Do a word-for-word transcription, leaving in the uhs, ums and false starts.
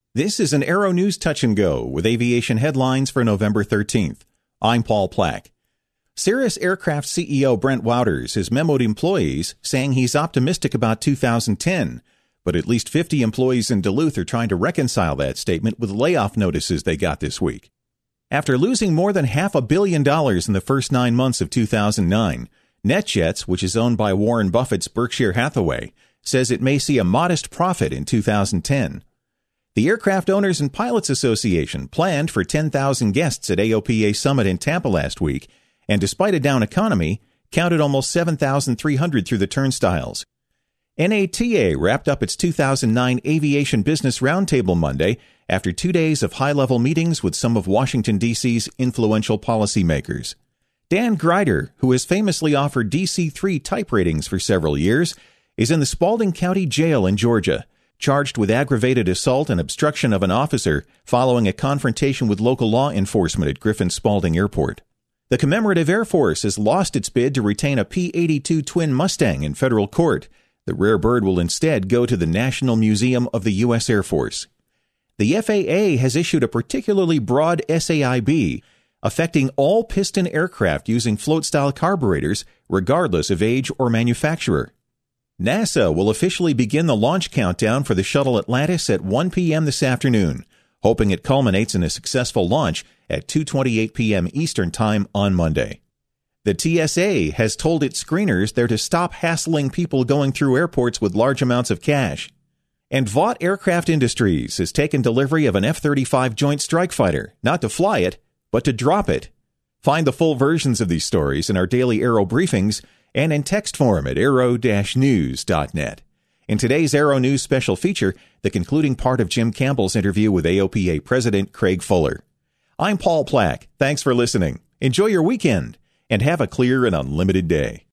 This is an Aero News Touch and Go with aviation headlines for November thirteenth. I'm Paul Plack. Cirrus Aircraft C E O Brent Wouters has memoed employees saying he's optimistic about two thousand ten, but at least fifty employees in Duluth are trying to reconcile that statement with layoff notices they got this week. After losing more than half a billion dollars in the first nine months of two thousand nine, NetJets, which is owned by Warren Buffett's Berkshire Hathaway, says it may see a modest profit in two thousand ten. The Aircraft Owners and Pilots Association planned for ten thousand guests at A O P A Summit in Tampa last week, and despite a down economy, counted almost seven thousand three hundred through the turnstiles. N A T A wrapped up its two thousand nine Aviation Business Roundtable Monday after two days of high-level meetings with some of Washington, D C's influential policymakers. Dan Greider, who has famously offered D C three type ratings for several years, is in the Spalding County Jail in Georgia, charged with aggravated assault and obstruction of an officer following a confrontation with local law enforcement at Griffin Spalding Airport. The Commemorative Air Force has lost its bid to retain a P eighty-two twin Mustang in federal court. The rare bird will instead go to the National Museum of the U S Air Force. The F A A has issued a particularly broad S A I B, affecting all piston aircraft using float-style carburetors, regardless of age or manufacturer. NASA will officially begin the launch countdown for the shuttle Atlantis at one p.m. this afternoon, hoping it culminates in a successful launch at two twenty-eight p.m. Eastern Time on Monday. The T S A has told its screeners they're to stop hassling people going through airports with large amounts of cash. And Vought Aircraft Industries has taken delivery of an F thirty-five Joint Strike Fighter, not to fly it, but to drop it. Find the full versions of these stories in our daily Aero briefings and in text form at aero dash news dot net. In today's Aero News special feature, the concluding part of Jim Campbell's interview with A O P A President Craig Fuller. I'm Paul Plack. Thanks for listening. Enjoy your weekend and have a clear and unlimited day.